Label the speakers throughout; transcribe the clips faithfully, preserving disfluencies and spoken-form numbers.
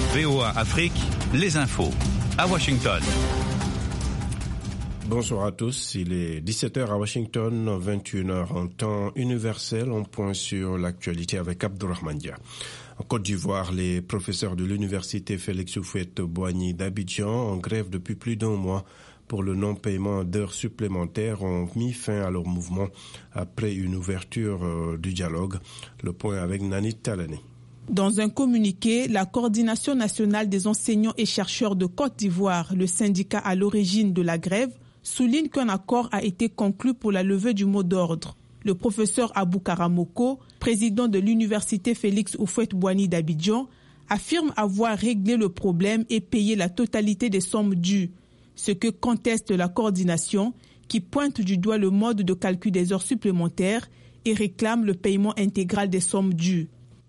Speaker 1: V O A Afrique, les infos à Washington.
Speaker 2: Bonjour à tous, il est dix-sept heures à Washington, vingt et une heures en temps universel. On point sur l'actualité avec Abdourahmane Dia. En Côte d'Ivoire, les professeurs de l'université Félix Houphouët-Boigny d'Abidjan, en grève depuis plus d'un mois pour le non-paiement d'heures supplémentaires, ont mis fin à leur mouvement après une ouverture euh, du dialogue. Le point avec Nani Talani.
Speaker 3: Dans un communiqué, la Coordination nationale des enseignants et chercheurs de Côte d'Ivoire, le syndicat à l'origine de la grève, souligne qu'un accord a été conclu pour la levée du mot d'ordre. Le professeur Abou Karamoko, président de l'université Félix Houphouët-Boigny d'Abidjan, affirme avoir réglé le problème et payé la totalité des sommes dues, ce que conteste la coordination qui pointe du doigt le mode de calcul des heures supplémentaires et réclame le paiement intégral des sommes dues.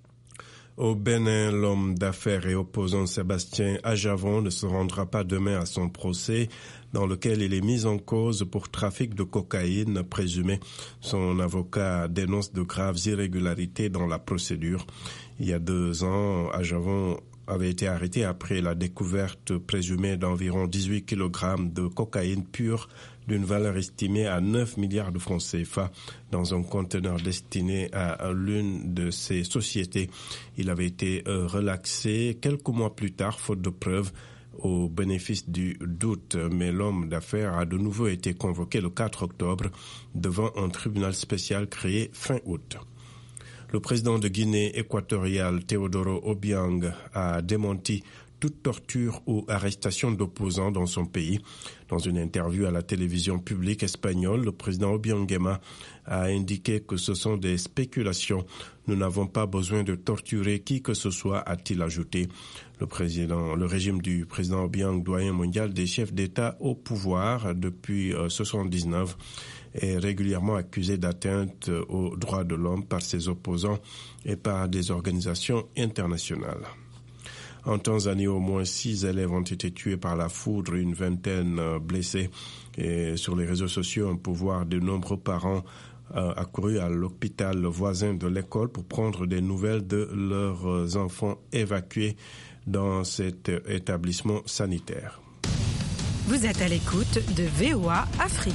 Speaker 2: Au Bénin, l'homme d'affaires et opposant Sébastien Ajavon ne se rendra pas demain à son procès dans lequel il est mis en cause pour trafic de cocaïne présumé. Son avocat dénonce de graves irrégularités dans la procédure. Il y a deux ans, Ajavon avait été arrêté après la découverte présumée d'environ dix-huit kilogrammes de cocaïne pure d'une valeur estimée à neuf milliards de francs C F A dans un conteneur destiné à l'une de ces sociétés. Il avait été relaxé quelques mois plus tard, faute de preuves, au bénéfice du doute, mais l'homme d'affaires a de nouveau été convoqué le quatre octobre devant un tribunal spécial créé fin août. Le président de Guinée équatoriale, Teodoro Obiang, a démenti toute torture ou arrestation d'opposants dans son pays. Dans une interview à la télévision publique espagnole, le président Obiangema a indiqué que ce sont des spéculations. Nous n'avons pas besoin de torturer qui que ce soit, a-t-il ajouté. Le président, le régime du président Obiang, doyen mondial des chefs d'État au pouvoir depuis euh, soixante-dix-neuf, est régulièrement accusé d'atteinte aux droits de l'homme par ses opposants et par des organisations internationales. En Tanzanie, au moins six élèves ont été tués par la foudre, une vingtaine blessés. Et sur les réseaux sociaux, on peut voir de nombreux parents euh, accourus à l'hôpital voisin de l'école pour prendre des nouvelles de leurs enfants évacués dans cet établissement sanitaire.
Speaker 4: Vous êtes à l'écoute de V O A Afrique.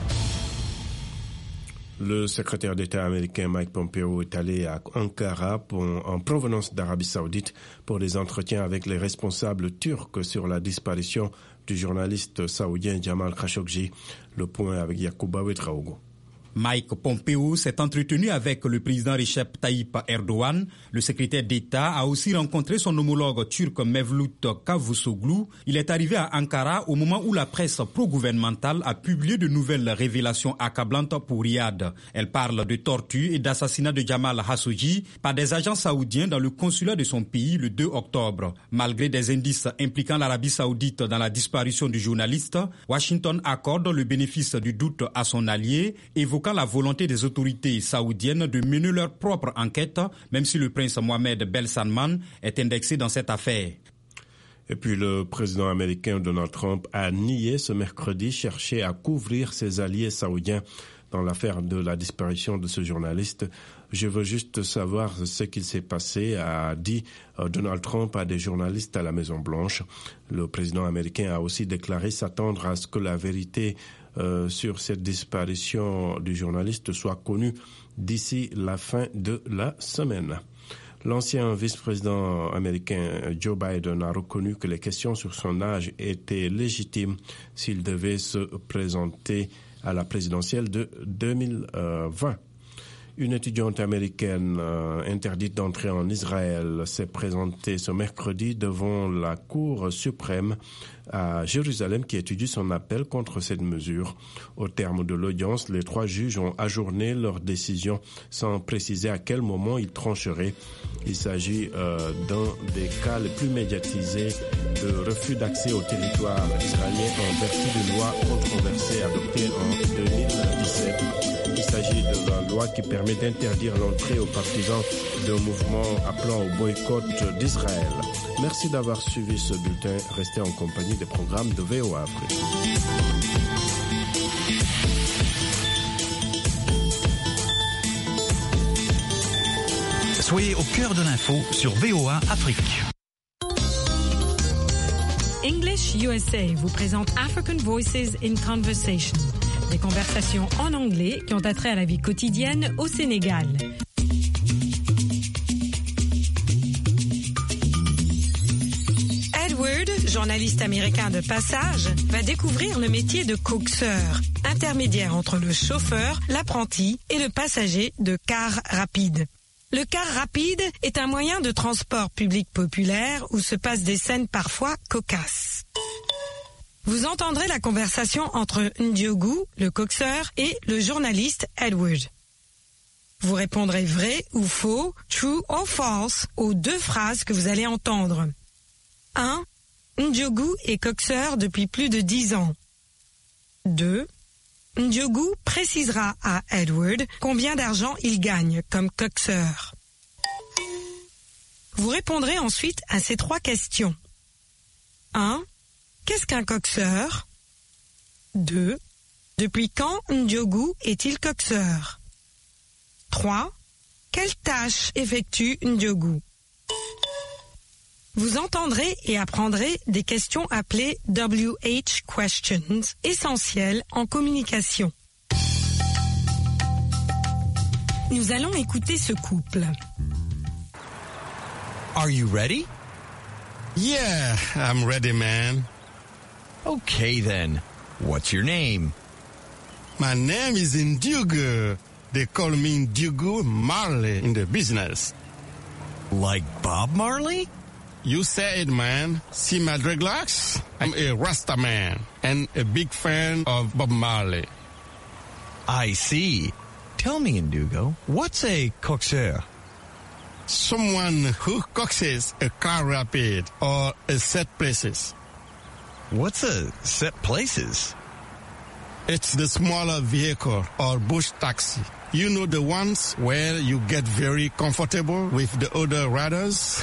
Speaker 2: Le secrétaire d'État américain Mike Pompeo est allé à Ankara pour, en provenance d'Arabie Saoudite pour des entretiens avec les responsables turcs sur la disparition du journaliste saoudien Jamal Khashoggi. Le point avec Yacouba Ouedraogo.
Speaker 5: Mike Pompeo s'est entretenu avec le président Recep Tayyip Erdogan. Le secrétaire d'État a aussi rencontré son homologue turc Mevlut Cavusoglu. Il est arrivé à Ankara au moment où la presse pro-gouvernementale a publié de nouvelles révélations accablantes pour Riyad. Elle parle de torture et d'assassinat de Jamal Khashoggi par des agents saoudiens dans le consulat de son pays le deux octobre. Malgré des indices impliquant l'Arabie Saoudite dans la disparition du journaliste, Washington accorde le bénéfice du doute à son allié, évoquant la volonté des autorités saoudiennes de mener leur propre enquête, même si le prince Mohammed Ben Salman est indexé dans cette affaire.
Speaker 2: Et puis le président américain Donald Trump a nié ce mercredi chercher à couvrir ses alliés saoudiens dans l'affaire de la disparition de ce journaliste. Je veux juste savoir ce qu'il s'est passé, a dit Donald Trump à des journalistes à la Maison-Blanche. Le président américain a aussi déclaré s'attendre à ce que la vérité euh, sur cette disparition du journaliste soit connue d'ici la fin de la semaine. L'ancien vice-président américain Joe Biden a reconnu que les questions sur son âge étaient légitimes s'il devait se présenter à la présidentielle de deux mille vingt. Une étudiante américaine euh, interdite d'entrer en Israël s'est présentée ce mercredi devant la Cour suprême à Jérusalem qui étudie son appel contre cette mesure. Au terme de l'audience, les trois juges ont ajourné leur décision sans préciser à quel moment ils trancheraient. Il s'agit euh, d'un des cas les plus médiatisés de refus d'accès au territoire israélien en vertu d'une loi controversée adoptée en deux mille dix-sept. Il s'agit de la loi qui permet d'interdire l'entrée aux partisans d'un mouvement appelant au boycott d'Israël. Merci d'avoir suivi ce bulletin. Restez en compagnie des programmes de V O A Afrique.
Speaker 1: Soyez au cœur de l'info sur V O A Afrique.
Speaker 4: English U S A vous présente African Voices in Conversation, des conversations en anglais qui ont attrait à la vie quotidienne au Sénégal. Edward, journaliste américain de passage, va découvrir le métier de coxeur, intermédiaire entre le chauffeur, l'apprenti et le passager de car rapide. Le car rapide est un moyen de transport public populaire où se passent des scènes parfois cocasses. Vous entendrez la conversation entre Ndiogu, le coxeur, et le journaliste Edward. Vous répondrez vrai ou faux, true or false, aux deux phrases que vous allez entendre. un. Ndiogu est coxeur depuis plus de dix ans. deux. Ndiogu précisera à Edward combien d'argent il gagne comme coxeur. Vous répondrez ensuite à ces trois questions. un. Qu'est-ce qu'un coxeur? deux. Depuis quand Ndiogu est-il coxeur? trois. Quelle tâche effectue Ndiogu? Vous entendrez et apprendrez des questions appelées W H questions, essentielles en communication. Nous allons écouter ce couple.
Speaker 6: Are you ready?
Speaker 7: Yeah, I'm ready, man.
Speaker 6: Okay then. What's your name?
Speaker 7: My name is Ndiogu. They call me Ndiogu Marley in the business.
Speaker 6: Like Bob Marley?
Speaker 7: You said it, man. See my dreadlocks? I'm a Rasta man and a big fan of Bob Marley.
Speaker 6: I see. Tell me, Ndugo, what's a coxeur?
Speaker 7: Someone who coaxes a car rapid or a set places.
Speaker 6: What's a set places?
Speaker 7: It's the smaller vehicle or bush taxi. You know, the ones where you get very comfortable with the other riders?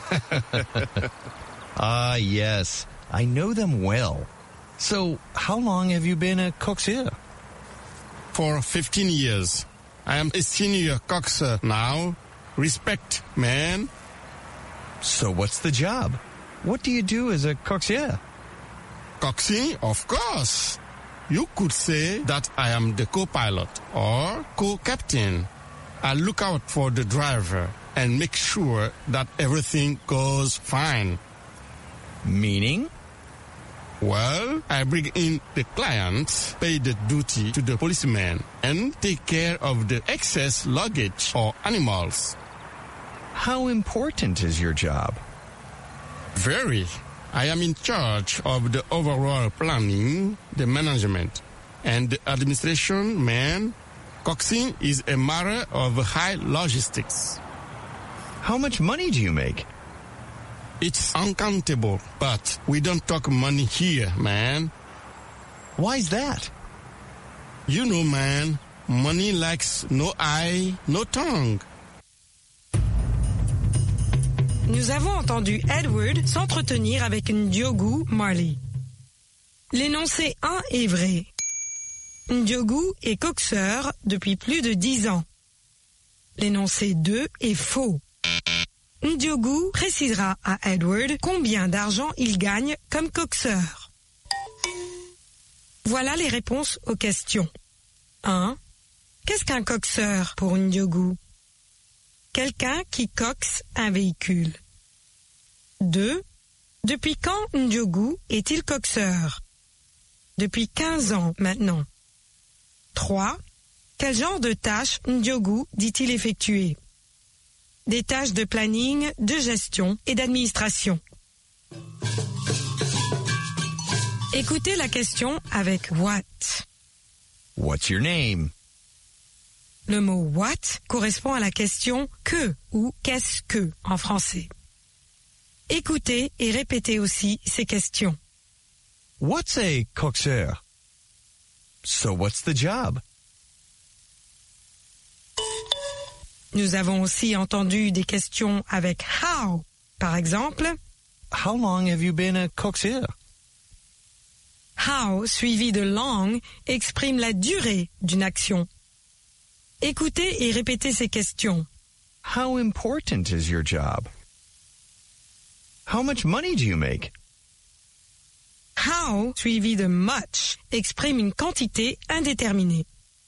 Speaker 6: Ah, yes. I know them well. So, how long have you been a coxeur?
Speaker 7: For fifteen years. I am a senior coxer now. Respect, man.
Speaker 6: So what's the job? What do you do as a coxeur?
Speaker 7: Coxing, of course. You could say that I am the co-pilot or co-captain. I look out for the driver and make sure that everything goes fine.
Speaker 6: Meaning?
Speaker 7: Well, I bring in the client, pay the duty to the policeman, and take care of the excess luggage or animals.
Speaker 6: How important is your job?
Speaker 7: Very. I am in charge of the overall planning, the management, and the administration, man. Coxing is a matter of high logistics.
Speaker 6: How much money do you make?
Speaker 7: It's uncountable, but we don't talk money here, man.
Speaker 6: Why's that?
Speaker 7: You know, man, money likes no eye, no tongue.
Speaker 4: Nous avons entendu Edward s'entretenir avec Ndiogu Marley. L'énoncé un est vrai. Ndiogu est coxeur depuis plus de dix ans. L'énoncé deux est faux. Ndiogu précisera à Edward combien d'argent il gagne comme coxeur. Voilà les réponses aux questions. un. Qu'est-ce qu'un coxeur pour Ndiogu? Quelqu'un qui coxe un véhicule. deux. Depuis quand Ndiogu est-il coxeur? Depuis quinze ans maintenant. trois. Quel genre de tâches Ndiogu dit-il effectuer? Des tâches de planning, de gestion et d'administration. Écoutez la question avec what.
Speaker 6: What's your name?
Speaker 4: Le mot what correspond à la question que ou qu'est-ce que en français. Écoutez et répétez aussi ces questions.
Speaker 6: What's a coxeur? So what's the job?
Speaker 4: Nous avons aussi entendu des questions avec how. Par exemple,
Speaker 6: How long have you been a coxeur?
Speaker 4: how suivi de long exprime la durée d'une action. Écoutez et répétez ces questions.
Speaker 6: How important is your job? How much money do you make?
Speaker 4: How, suivi de much, exprime une quantité indéterminée.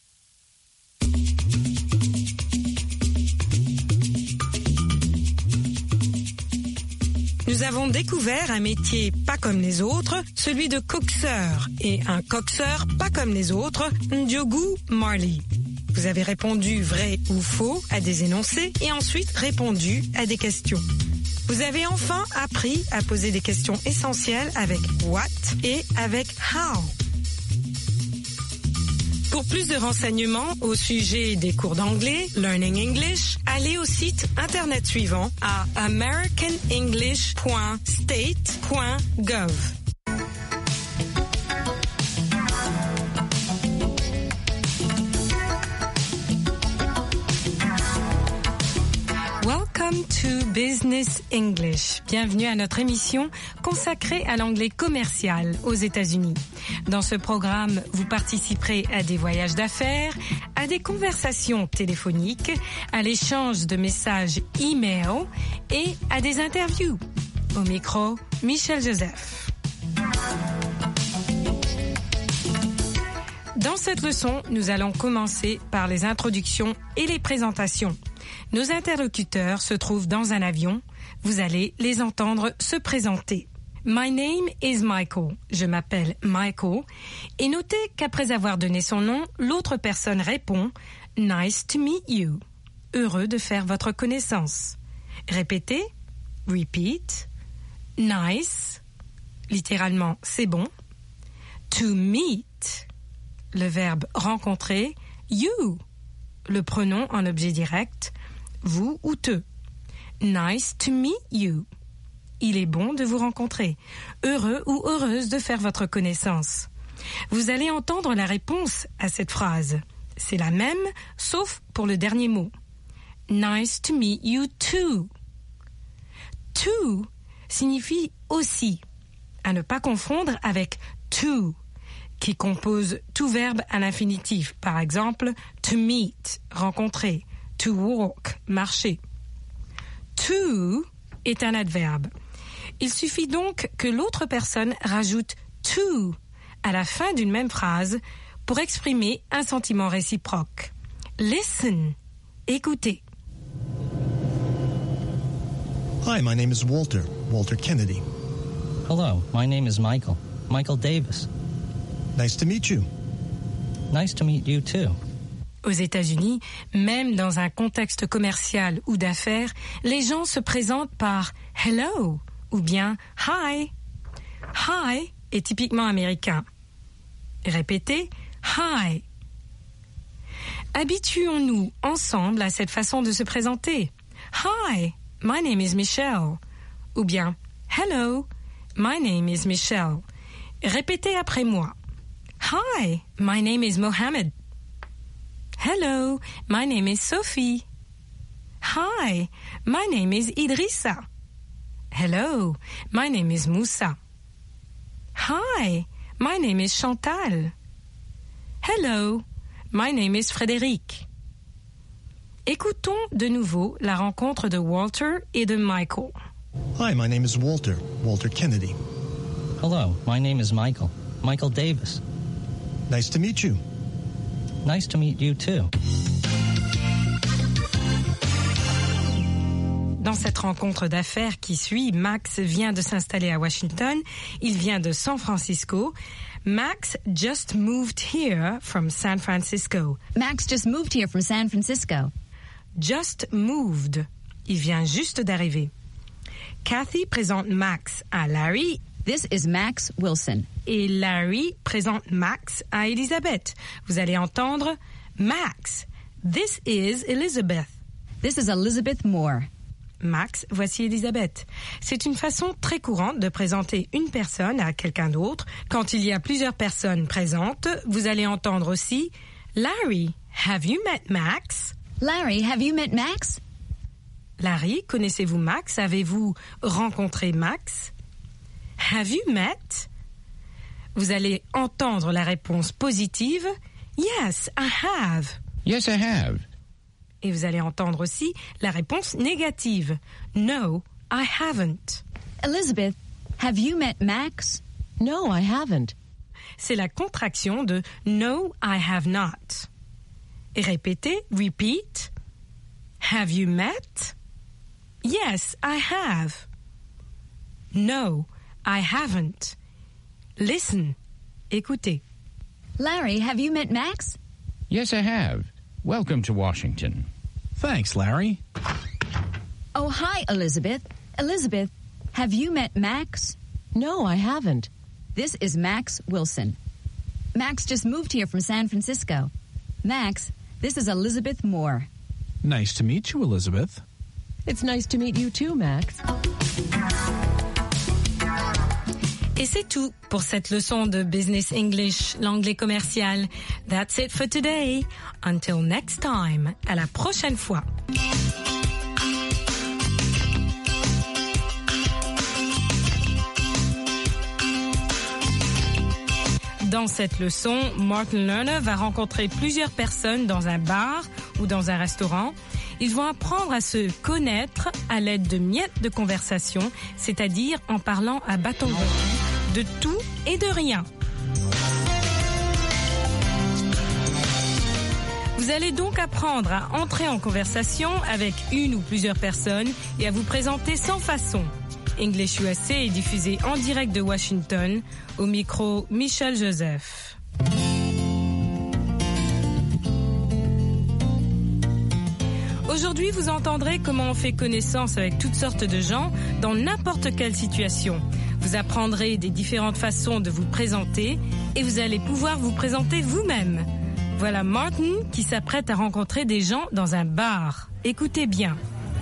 Speaker 4: Nous avons découvert un métier pas comme les autres, celui de coxeur, et un coxeur pas comme les autres, Ndiogu Marley. Vous avez répondu vrai ou faux à des énoncés et ensuite répondu à des questions. Vous avez enfin appris à poser des questions essentielles avec what et avec how. Pour plus de renseignements au sujet des cours d'anglais, Learning English, allez au site internet suivant à american english point state point gov. Welcome to Business English. Bienvenue à notre émission consacrée à l'anglais commercial aux États-Unis. Dans ce programme, vous participerez à des voyages d'affaires, à des conversations téléphoniques, à l'échange de messages e-mail et à des interviews. Au micro, Michel Joseph. Dans cette leçon, nous allons commencer par les introductions et les présentations. Nos interlocuteurs se trouvent dans un avion. Vous allez les entendre se présenter. My name is Michael. Je m'appelle Michael. Et notez qu'après avoir donné son nom, l'autre personne répond « Nice to meet you ». Heureux de faire votre connaissance. Répétez. Repeat. Nice. Littéralement, c'est bon. To meet. Le verbe rencontrer. You. Le pronom en objet direct. Vous ou te. Nice to meet you. Il est bon de vous rencontrer. Heureux ou heureuse de faire votre connaissance. Vous allez entendre la réponse à cette phrase. C'est la même, sauf pour le dernier mot. Nice to meet you too. To signifie aussi. À ne pas confondre avec to, qui compose tout verbe à l'infinitif. Par exemple, to meet, rencontrer. To walk, marcher. To est un adverbe. Il suffit donc que l'autre personne rajoute to à la fin d'une même phrase pour exprimer un sentiment réciproque. Listen, écoutez.
Speaker 8: Hi, my name is Walter, Walter Kennedy.
Speaker 9: Hello, my name is Michael, Michael Davis.
Speaker 8: Nice to meet you.
Speaker 9: Nice to meet you too.
Speaker 4: Aux États-Unis, même dans un contexte commercial ou d'affaires, les gens se présentent par « hello » ou bien « hi ». « Hi » est typiquement américain. Répétez « hi ». Habituons-nous ensemble à cette façon de se présenter. « Hi, my name is Michelle » ou bien « hello, my name is Michelle ». Répétez après moi. « Hi, my name is Mohammed ». Hello, my name is Sophie. Hi, my name is Idrissa. Hello, my name is Moussa. Hi, my name is Chantal. Hello, my name is Frédéric. Écoutons de nouveau la rencontre de Walter et de Michael.
Speaker 8: Hi, my name is Walter, Walter Kennedy.
Speaker 9: Hello, my name is Michael, Michael Davis.
Speaker 8: Nice to meet you.
Speaker 9: Nice to meet you too.
Speaker 4: Dans cette rencontre d'affaires qui suit, Max vient de s'installer à Washington. Il vient de San Francisco. Max just moved here from San Francisco.
Speaker 10: Max just moved here from San Francisco.
Speaker 4: Just moved. Il vient juste d'arriver. Kathy présente Max à Larry.
Speaker 10: This is Max Wilson.
Speaker 4: Et Larry présente Max à Elizabeth. Vous allez entendre Max. This is Elizabeth.
Speaker 10: This is Elizabeth Moore.
Speaker 4: Max, voici Elizabeth. C'est une façon très courante de présenter une personne à quelqu'un d'autre. Quand il y a plusieurs personnes présentes, vous allez entendre aussi Larry, have you met Max?
Speaker 10: Larry, have you met Max?
Speaker 4: Larry, connaissez-vous Max? Avez-vous rencontré Max? Have you met? Vous allez entendre la réponse positive. Yes, I have.
Speaker 11: Yes, I have.
Speaker 4: Et vous allez entendre aussi la réponse négative. No, I haven't.
Speaker 10: Elizabeth, have you met Max?
Speaker 11: No, I haven't.
Speaker 4: C'est la contraction de No, I have not. Et répétez, repeat. Have you met? Yes, I have. No, I haven't. Listen. Écoutez.
Speaker 10: Larry, have you met Max?
Speaker 12: Yes, I have. Welcome to Washington.
Speaker 13: Thanks, Larry.
Speaker 10: Oh, hi, Elizabeth. Elizabeth, have you met Max?
Speaker 11: No, I haven't.
Speaker 10: This is Max Wilson. Max just moved here from San Francisco. Max, this is Elizabeth Moore.
Speaker 13: Nice to meet you, Elizabeth.
Speaker 11: It's nice to meet you too, Max.
Speaker 4: Et c'est tout pour cette leçon de Business English, l'anglais commercial. That's it for today. Until next time. À la prochaine fois. Dans cette leçon, Martin Lerner va rencontrer plusieurs personnes dans un bar ou dans un restaurant. Ils vont apprendre à se connaître à l'aide de miettes de conversation, c'est-à-dire en parlant à bâton rompu de tout et de rien. Vous allez donc apprendre à entrer en conversation avec une ou plusieurs personnes et à vous présenter sans façon. English U S A est diffusé en direct de Washington, au micro Michel Joseph. Aujourd'hui, vous entendrez comment on fait connaissance avec toutes sortes de gens dans n'importe quelle situation. Vous apprendrez des différentes façons de vous présenter et vous allez pouvoir vous présenter vous-même. Voilà Martin qui s'apprête à rencontrer des gens dans un bar. Écoutez bien.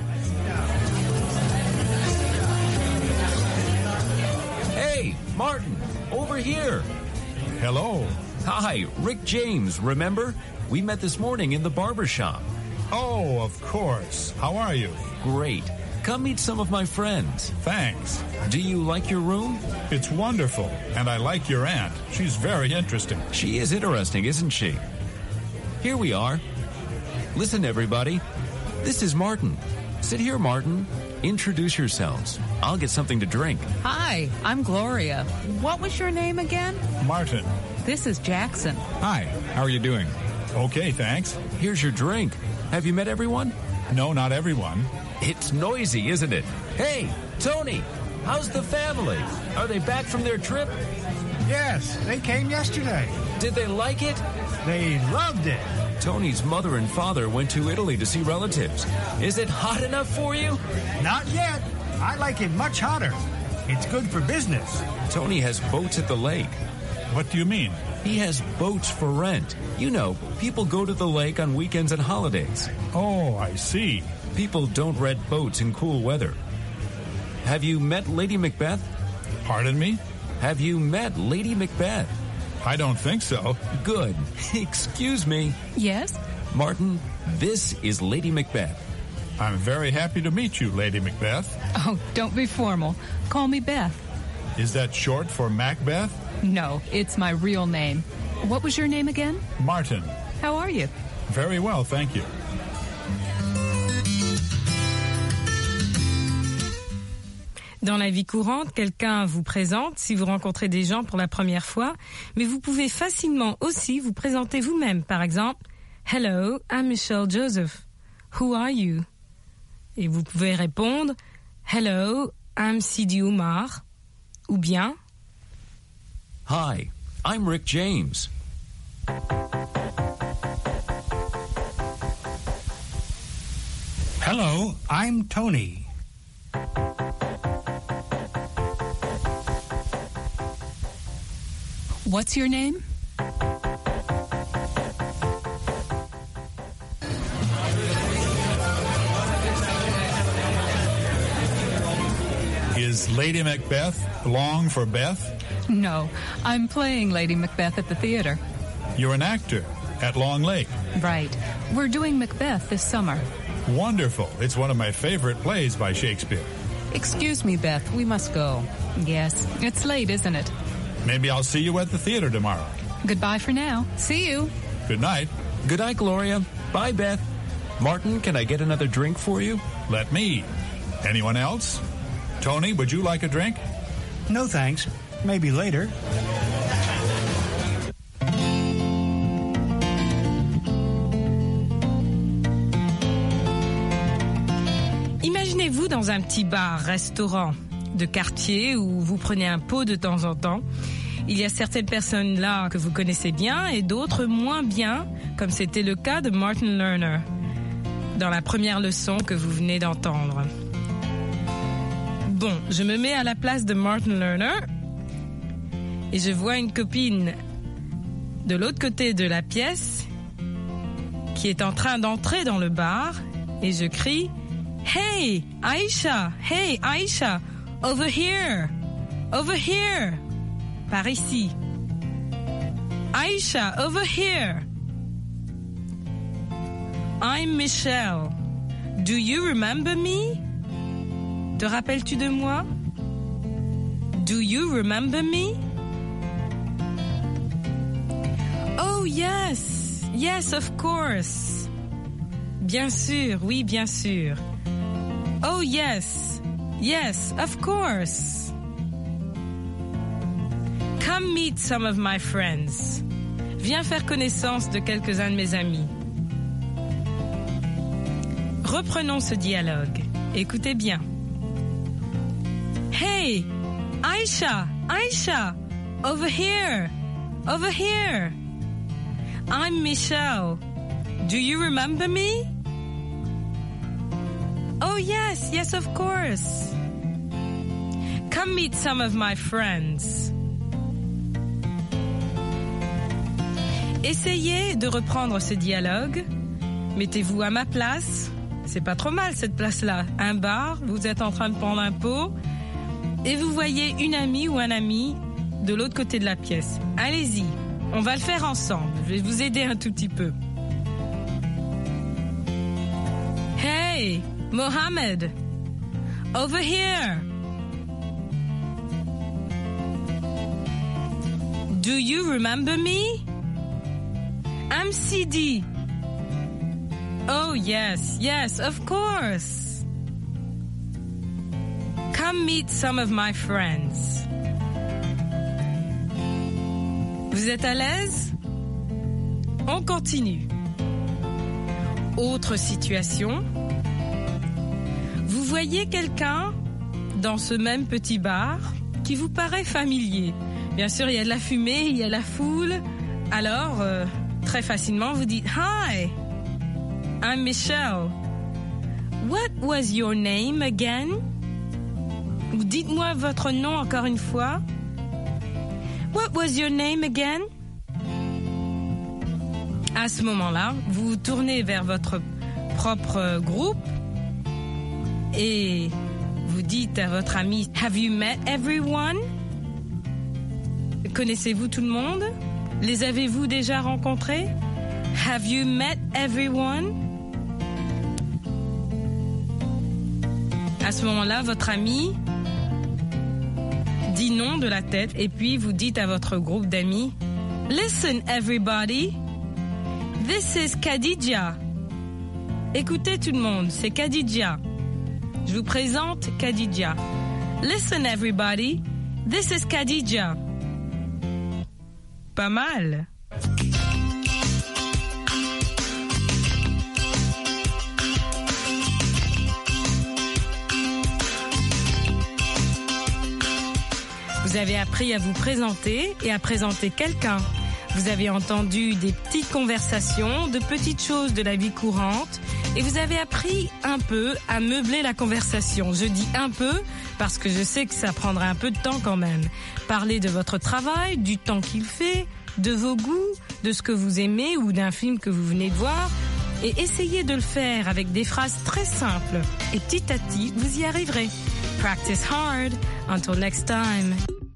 Speaker 14: Hey, Martin, over here.
Speaker 15: Hello.
Speaker 14: Hi, Rick James, remember? We met this morning in the barber shop.
Speaker 15: Oh, of course. How are you?
Speaker 14: Great. Come meet some of my friends.
Speaker 15: Thanks.
Speaker 14: Do you like your room?
Speaker 15: It's wonderful, and I like your aunt. She's very interesting.
Speaker 14: She is interesting, isn't she? Here we are. Listen, everybody. This is Martin. Sit here, Martin. Introduce yourselves. I'll get something to drink.
Speaker 16: Hi, I'm Gloria. What was your name again?
Speaker 15: Martin.
Speaker 16: This is Jackson.
Speaker 15: Hi, how are you doing? Okay, thanks.
Speaker 14: Here's your drink. Have you met everyone?
Speaker 15: No, not everyone.
Speaker 14: It's noisy, isn't it? Hey, Tony, how's the family? Are they back from their trip?
Speaker 17: Yes, they came yesterday.
Speaker 14: Did they like it?
Speaker 17: They loved it.
Speaker 14: Tony's mother and father went to Italy to see relatives. Is it hot enough for you?
Speaker 17: Not yet. I like it much hotter. It's good for business.
Speaker 14: Tony has boats at the lake.
Speaker 15: What do you mean?
Speaker 14: He has boats for rent. You know, people go to the lake on weekends and holidays.
Speaker 15: Oh, I see.
Speaker 14: People don't rent boats in cool weather. Have you met Lady Macbeth?
Speaker 15: Pardon me?
Speaker 14: Have you met Lady Macbeth?
Speaker 15: I don't think so.
Speaker 14: Good. Excuse me.
Speaker 16: Yes?
Speaker 14: Martin, this is Lady Macbeth.
Speaker 15: I'm very happy to meet you, Lady Macbeth.
Speaker 16: Oh, don't be formal. Call me Beth.
Speaker 15: Is that short for Macbeth?
Speaker 16: No, it's my real name. What was your name again?
Speaker 15: Martin.
Speaker 16: How are you?
Speaker 15: Very well, thank you.
Speaker 4: Dans la vie courante, quelqu'un vous présente si vous rencontrez des gens pour la première fois, mais vous pouvez facilement aussi vous présenter vous-même. Par exemple, « Hello, I'm Michelle Joseph. Who are you? » Et vous pouvez répondre « Hello, I'm Sidi Oumar. » Ou bien
Speaker 14: « Hi, I'm Rick James. »
Speaker 17: Hello, I'm Tony.
Speaker 16: What's your name?
Speaker 15: Is Lady Macbeth long for Beth?
Speaker 16: No, I'm playing Lady Macbeth at the theater.
Speaker 15: You're an actor at Long Lake.
Speaker 16: Right. We're doing Macbeth this summer.
Speaker 15: Wonderful. It's one of my favorite plays by Shakespeare.
Speaker 16: Excuse me, Beth. We must go. Yes, it's late, isn't it?
Speaker 15: Maybe I'll see you at the theater tomorrow.
Speaker 16: Goodbye for now. See you.
Speaker 15: Good night.
Speaker 14: Good night, Gloria. Bye, Beth. Martin, can I get another drink for you?
Speaker 15: Let me. Anyone else? Tony, would you like a drink?
Speaker 17: No, thanks. Maybe later.
Speaker 4: Imaginez-vous dans un petit bar-restaurant de quartier où vous prenez un pot de temps en temps. Il y a certaines personnes là que vous connaissez bien et d'autres moins bien, comme c'était le cas de Martin Lerner dans la première leçon que vous venez d'entendre. Bon, je me mets à la place de Martin Lerner et je vois une copine de l'autre côté de la pièce qui est en train d'entrer dans le bar et je crie « Hey, Aisha! Hey, Aisha! Over here! Over here! » Par ici. Aisha, over here! I'm Michelle. Do you remember me? Te rappelles-tu de moi? Do you remember me? Oh yes, yes of course. Bien sûr, oui bien sûr. Oh yes, yes of course. Come meet some of my friends. Viens faire connaissance de quelques-uns de mes amis. Reprenons ce dialogue. Écoutez bien. Hey, Aisha, Aisha, over here, over here. I'm Michelle. Do you remember me? Oh yes, yes of course. Come meet some of my friends. Essayez de reprendre ce dialogue. Mettez-vous à ma place. C'est pas trop mal cette place-là. Un bar, vous êtes en train de prendre un pot et vous voyez une amie ou un ami de l'autre côté de la pièce. Allez-y, on va le faire ensemble. Je vais vous aider un tout petit peu. Hey, Mohammed, over here. Do you remember me? I'm Sidi. Oh yes, yes, of course. Come meet some of my friends. Vous êtes à l'aise? On continue. Autre situation. Vous voyez quelqu'un dans ce même petit bar qui vous paraît familier. Bien sûr, il y a de la fumée, il y a la foule. Alors, euh, très facilement, vous dites « Hi, I'm Michelle. What was your name again? » Ou dites-moi votre nom encore une fois. What was your name again? À ce moment-là, vous vous tournez vers votre propre groupe et vous dites à votre ami « Have you met everyone? » Connaissez-vous tout le monde? Les avez-vous déjà rencontrés? Have you met everyone? À ce moment-là, votre ami dit non de la tête et puis vous dites à votre groupe d'amis « Listen everybody, this is Khadija. » Écoutez tout le monde, c'est Khadija. Je vous présente Khadija. « Listen everybody, this is Khadija. » Pas mal. Vous avez appris à vous présenter et à présenter quelqu'un. Vous avez entendu des petites conversations, de petites choses de la vie courante et vous avez appris un peu à meubler la conversation. Je dis un peu parce que je sais que ça prendra un peu de temps quand même. Parler de votre travail, du temps qu'il fait, de vos goûts, de ce que vous aimez ou d'un film que vous venez de voir et essayez de le faire avec des phrases très simples et petit à petit, vous y arriverez. Practice hard. Until next time.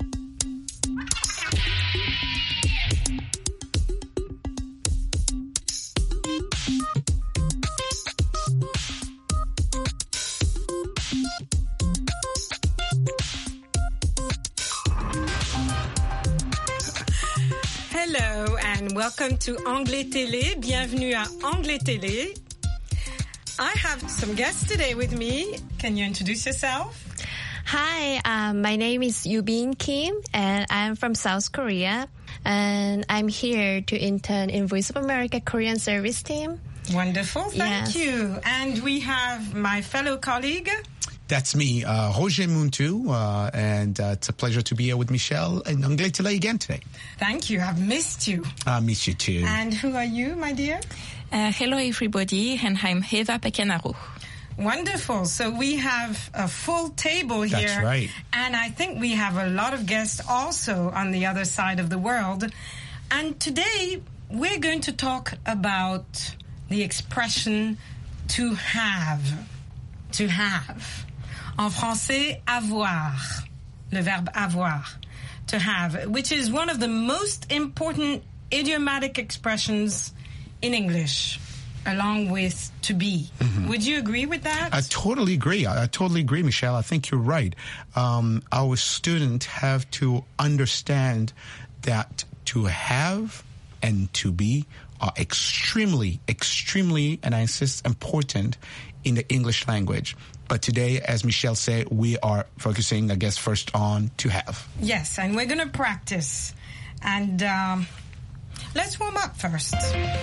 Speaker 4: Hello and welcome to Anglais Télé. Bienvenue à Anglais Télé. I have some guests today with me. Can you introduce yourself?
Speaker 18: Hi, um, my name is Yubin Kim, and I'm from South Korea. And I'm here to intern in Voice of America Korean service team.
Speaker 4: Wonderful, thank
Speaker 18: Yes.
Speaker 4: you. And we have my fellow colleague.
Speaker 19: That's me, uh, Roger Muntu, uh, and uh, it's a pleasure to be here with Michelle and Anglais Tele again today.
Speaker 4: Thank you, I've missed you.
Speaker 19: I miss you too.
Speaker 4: And who are you, my dear?
Speaker 20: Uh, hello, everybody, and I'm Eva Pekenaro.
Speaker 4: Wonderful. So we have a full table here.
Speaker 19: That's right.
Speaker 4: And I think we have a lot of guests also on the other side of the world. And today we're going to talk about the expression to have. To have. En français, avoir. Le verbe avoir. To have, which is one of the most important idiomatic expressions in English, along with to be. Mm-hmm. Would you agree with that?
Speaker 19: I totally agree. I, I totally agree, Michelle. I think you're right. Um, our students have to understand that to have and to be are extremely, extremely, and I insist, important in the English language. But today, as Michelle said, we are focusing, I guess, first on to have.
Speaker 4: Yes, and we're going to practice. And um, let's warm up first.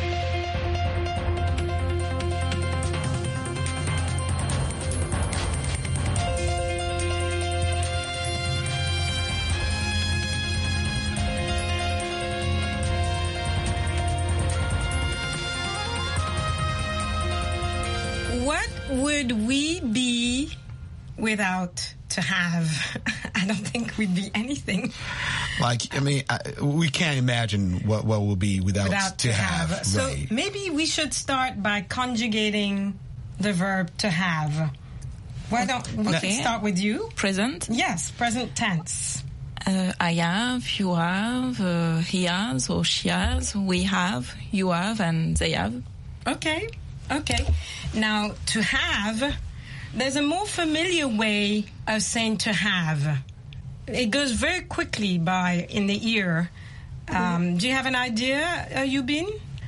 Speaker 4: What would we be without to have? I don't think we'd be anything.
Speaker 19: Like, I mean, I, we can't imagine what, what we'll be without,
Speaker 4: without
Speaker 19: to,
Speaker 4: to
Speaker 19: have.
Speaker 4: have. So
Speaker 19: right.
Speaker 4: maybe we should start by conjugating the verb to have. Why don't we
Speaker 20: Okay.
Speaker 4: can start with you?
Speaker 20: Present.
Speaker 4: Yes, present tense.
Speaker 20: Uh, I have, you have, uh, he has, or she has, we have, you have, and they have.
Speaker 4: Okay, okay. Now, to have, there's a more familiar way of saying to have. It goes very quickly by in the ear. Um, do you have an idea, uh, Yubin?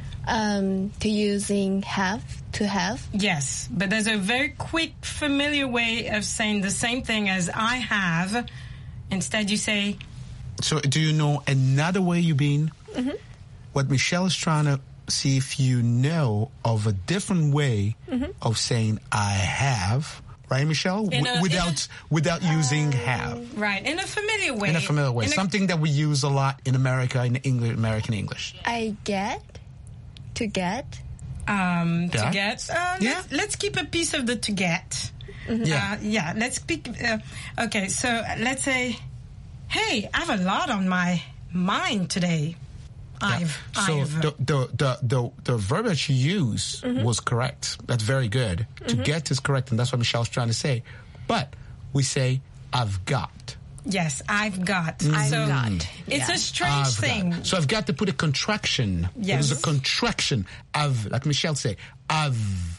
Speaker 18: Um, to using have, to have.
Speaker 4: Yes, but there's a very quick, familiar way of saying the same thing as I have. Instead, you say...
Speaker 19: So do you know another way you've been?
Speaker 18: Mm-hmm.
Speaker 19: What Michelle is trying to see if you know of a different way
Speaker 18: Mm-hmm.
Speaker 19: of saying I have, right, Michelle?
Speaker 4: In
Speaker 19: W-
Speaker 4: a-
Speaker 19: without
Speaker 4: in
Speaker 19: without using have.
Speaker 4: Right, in a familiar way.
Speaker 19: In a familiar way.
Speaker 4: In a-
Speaker 19: Something that we use a lot in America, in English, American English.
Speaker 18: I get, to get.
Speaker 4: Um,
Speaker 19: Yeah.
Speaker 4: To get. Uh,
Speaker 19: Yeah.
Speaker 4: let's, let's keep a piece of the to get.
Speaker 18: Mhm.
Speaker 19: Yeah.
Speaker 4: Uh, yeah, let's speak. Uh, okay, so let's say, hey, I have a lot on my mind today. I've,
Speaker 19: So
Speaker 4: I've.
Speaker 19: the, the, the, the, the verb that you use
Speaker 4: Mhm.
Speaker 19: was correct. That's very good. To
Speaker 4: Mhm.
Speaker 19: get is correct, and that's what Michelle's trying to say. But we say, I've got.
Speaker 4: Yes, I've got.
Speaker 19: I've
Speaker 4: so
Speaker 19: got.
Speaker 4: It's
Speaker 18: Yeah.
Speaker 4: a strange
Speaker 19: I've
Speaker 4: thing.
Speaker 19: got. So I've got to put a contraction.
Speaker 4: Yes.
Speaker 19: There's a contraction. I've, like Michelle say, I've.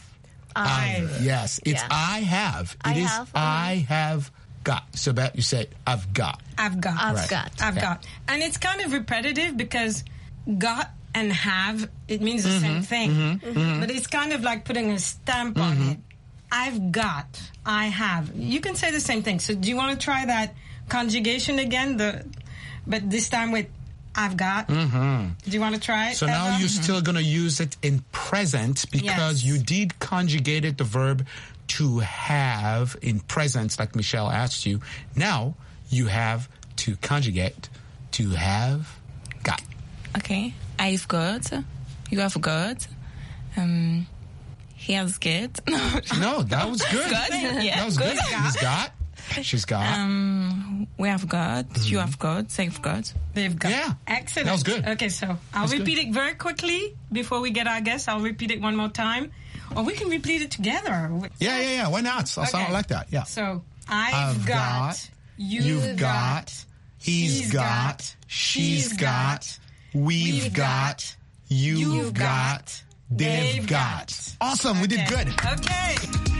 Speaker 4: I've.
Speaker 19: Yes, it's
Speaker 18: Yeah.
Speaker 19: I have. It
Speaker 18: I
Speaker 19: is
Speaker 18: have,
Speaker 19: I have got. So that you say, I've got.
Speaker 4: I've got.
Speaker 18: I've
Speaker 19: Right.
Speaker 18: got.
Speaker 4: I've
Speaker 19: Yeah.
Speaker 4: got. And it's kind of repetitive because got and have, it means the same thing. But it's kind of like putting a stamp on it. I've got. I have. You can say the same thing. So do you want to try that conjugation again? The, but this time with I've got.
Speaker 19: Mm-hmm.
Speaker 4: Do you want to try it?
Speaker 19: So now
Speaker 4: Eva?
Speaker 19: you're still going to use it in present because
Speaker 4: Yes.
Speaker 19: you did conjugated the verb to have in present, like Michelle asked you. Now you have to conjugate to have got.
Speaker 20: Okay. I've got, you have got, um, he has got.
Speaker 19: No, that was good.
Speaker 20: Good? Yeah.
Speaker 19: That was good.
Speaker 20: Good.
Speaker 19: He's got. She's got.
Speaker 20: Um, we have got, you have got, they've got.
Speaker 4: They've got.
Speaker 19: Yeah.
Speaker 4: Excellent.
Speaker 19: That was good.
Speaker 4: Okay, so I'll
Speaker 19: That's
Speaker 4: repeat
Speaker 19: good.
Speaker 4: it very quickly before we get our guests. I'll repeat it one more time. Or we can repeat it together.
Speaker 19: Yeah, yeah, yeah. Why not? I'll sound
Speaker 4: Okay.
Speaker 19: like that. Yeah.
Speaker 4: So, I've,
Speaker 19: I've
Speaker 4: got,
Speaker 19: got,
Speaker 4: you've,
Speaker 19: You've got. He's
Speaker 4: he's
Speaker 19: got. She's got. We've
Speaker 4: we've
Speaker 19: got.
Speaker 4: You've
Speaker 19: You've got. They've got. Awesome. We did
Speaker 4: Okay.
Speaker 19: good.
Speaker 4: Okay.